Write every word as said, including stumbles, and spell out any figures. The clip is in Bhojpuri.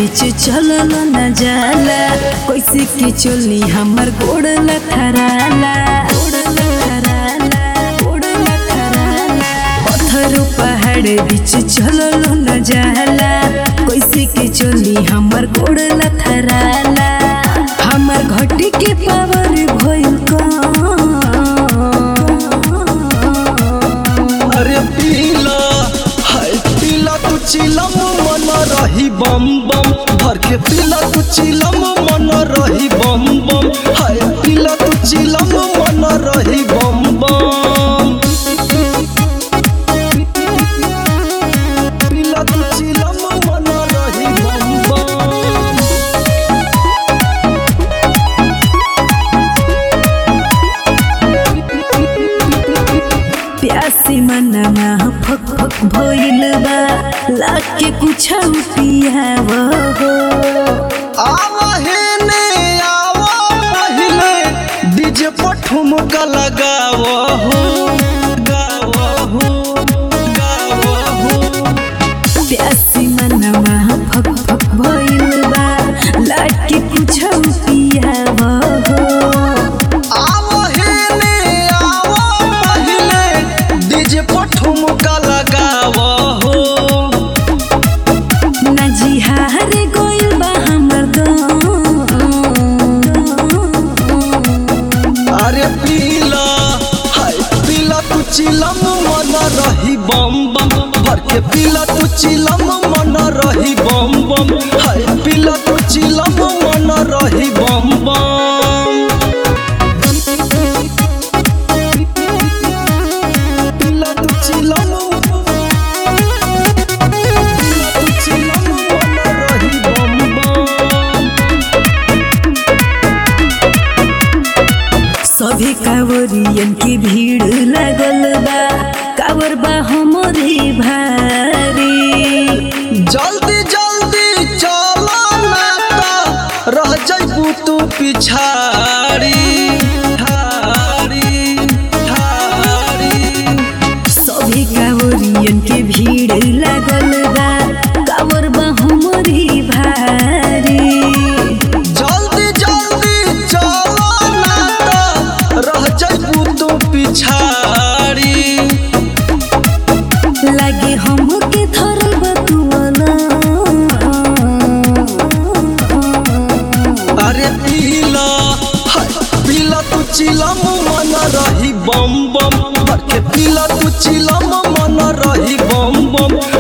बीच चलल न जाला कैसे के चली हमर गोड़ लथराला पत्थर पहाड़ बीच चलल न जाला कैसे के चली हमर गोड़ लथराला हमर घटी के पावर भइल अरे पीला हाय पीला तू चिलम मन रही बम बम भर के पीला तू चिलम मन रही बम बम हाय पीला तू चिलम मन रही बम बम पीला तू चिलम मन रही बम बम प्यासी मनमा फक फक भइल बा लाके कुछ पियाव हो आवा हेने आवा पहिले डीजे पर ठुमका लगाव हो गाव हो गाव हो प्यासी मनमा फक फक भइल बा लाके कुछ पियाव हो आवा हेने आवा पहिले डीजे पर ठुमका लगाव हो नजिहार गइल बा हमर अरे पीला हाय पीला तू चिलम मन रही बम बम भर के पीला तू चिलम मन रही बम बम हाय पीला तू चिलम मन रही बम बम पीला तू चिलम पीला तू चिलम मन रही बम बम सभी कांवरियन की भीड़ लगल बा कांवर बा हमरे भारी जल्दी जल्दी चलो ना तो रह जाइबू तू पिछाड़ी ठाड़ी ठाड़ी सभी कांवरियन के भीड़ लगल बा कांवर बा हमरे भारी जल्दी जल्दी चलो ना तो रह जाइबू तू पिछाड़ी लगे हमके धरल बा तुअना अरे पीला हाय पीला तू चिलम मन रही बम बम भर के पीला तू चिलम मन रही बम बम